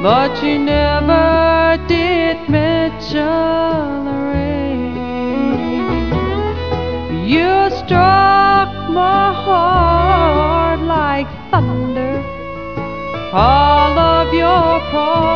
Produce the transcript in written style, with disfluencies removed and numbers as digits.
but you never did mention the rain. You struck my heart like thunder. All of your